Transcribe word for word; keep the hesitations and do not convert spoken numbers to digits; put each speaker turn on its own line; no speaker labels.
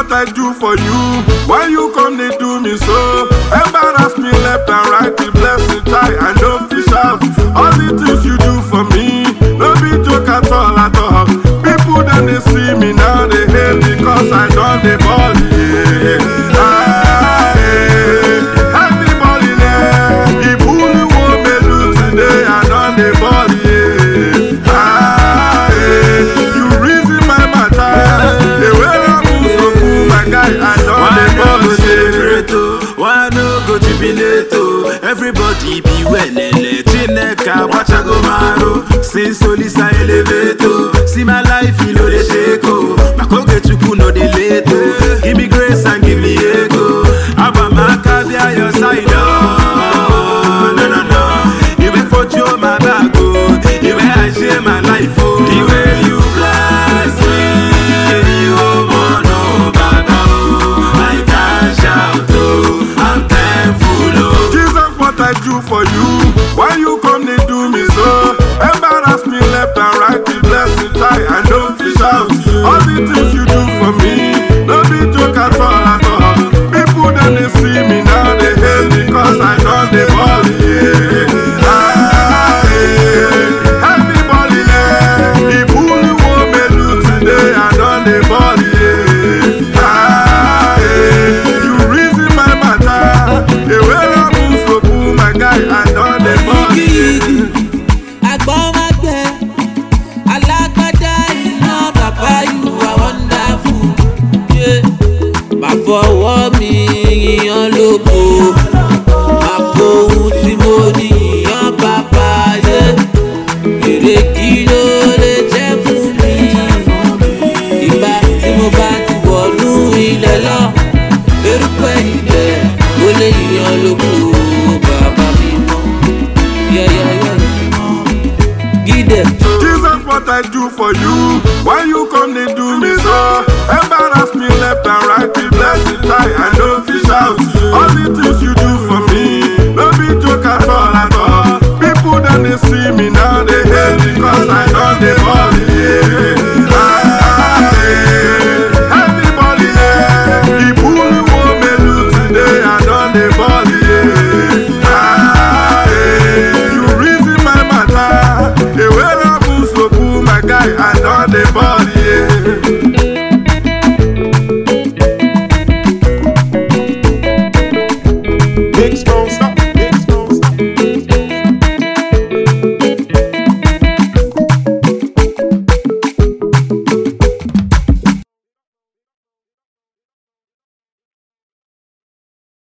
what I do for you. Why you come they do me so? Embarrass me left and right, the blessing try and no fish out. All the things you do for me, no be joke at all at all. People then they see me now, they hate because I done the ball. Yeah. Ah, yeah. Everybody there, the bully won't be lose today, I done the ball. Yeah. Ah, yeah. You reason my matter, the way I move so cool, my guy, I done the ball.
Why no go jubilate? Everybody be well, Chineka, Wachago Maro, since Solisa elevator. See my life, you know the shako. Makoge Chukuno de leto. Give me grace and give me ego. Abamaka be at your side. Oh, no, no, no. You will photo my back. You will I share my life. Oh, the way you bless me, you oh, no, Baba. I can shout. Oh, I'm thankful. Oh,
Jesus, what I do for you. Why you come they do me so? Embarrass me left and right, the blessing try and no fish out. All the things you do for me, no be joke at all at all. People then they see me now, they hate me cause I done the ball. Yeah. Ah, yeah. Everybody there, the bully won't me lose today, I done the ball. Yeah. Ah, yeah. You reason my matter, the way I move so cool, my guy, I done the ball.
Fọwọ́ mi yíyan lóko, àfohùn tí mo ní yíyan bàbá yé. Èrè kí ló lè jẹ́ fún mi? Ìgbà tí mo bá ti wọ̀nú ilẹ̀ lọ, erùpẹ̀ ilẹ̀ ó lè yíyan lóko, bàbá mi mọ́. Gídẹ̀.
Jesus, what I do for you? Why you come they do me so? Embarrass me left and right, the blessing try and no fish out. All the things you do for